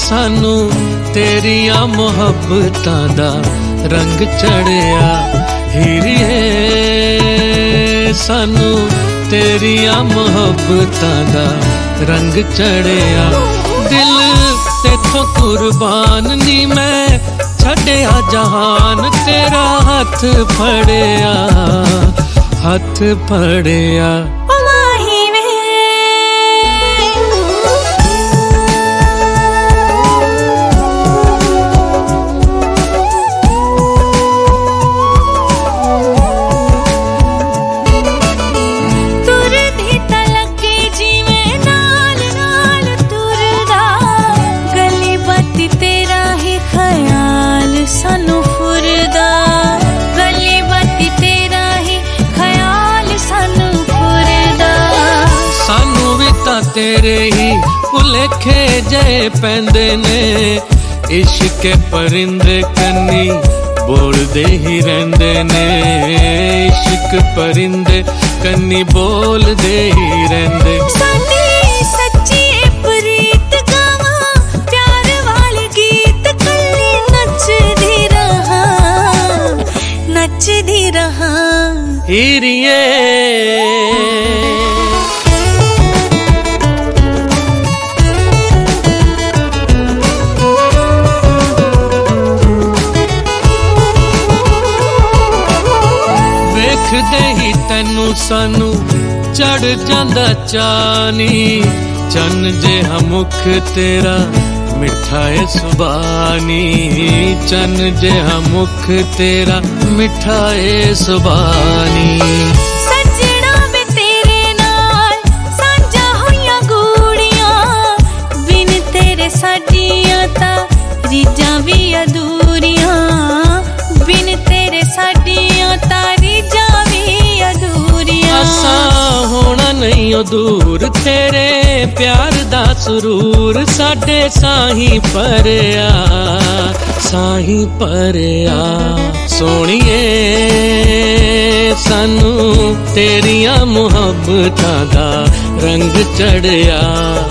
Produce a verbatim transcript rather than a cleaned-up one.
सानू तेरिया मुहब्बतां दा रंग चढ़िया। हीरिए सानू तेरिया मुहब्बतां दा रंग चढ़िया। दिल तेथों कुर्बान नी मैं छड़िया जहान, तेरा हथ फड़िया हथ फड़िया। सानू फुरदा गली बाती तेरा ही ख्याल, सानू फुरदा। सानू भी तां तेरे ही भुलेखे जे पैंदे ने, इश्क परिंदे कन्नी बोलदे ही रहिंदे ने। इश्क परिंदे कन्नी बोलदे ही रहिंदे। नचदी रहा हीरिए वेखदे ही तैनू सानू चढ़ जांदा चानी। चन जिहा मुख तेरा मिठा है सुबानी, चन जिहा मुख तेरा मिठा है सुबानी। सजना वे तेरे नाल सांझा होइयां गूड़ियां, बिन तेरे साडियां तां रीजां वी अधूरियां। बिन तेरे साडियां तां रीजां वी अधूरियां। असां होना नहीं ओ दूर, तेरे प्यार दा सुरूर साडे साही परया साही परया। सोहणिए सानू तेरिया मुहब्बतां दा रंग चढ़िया।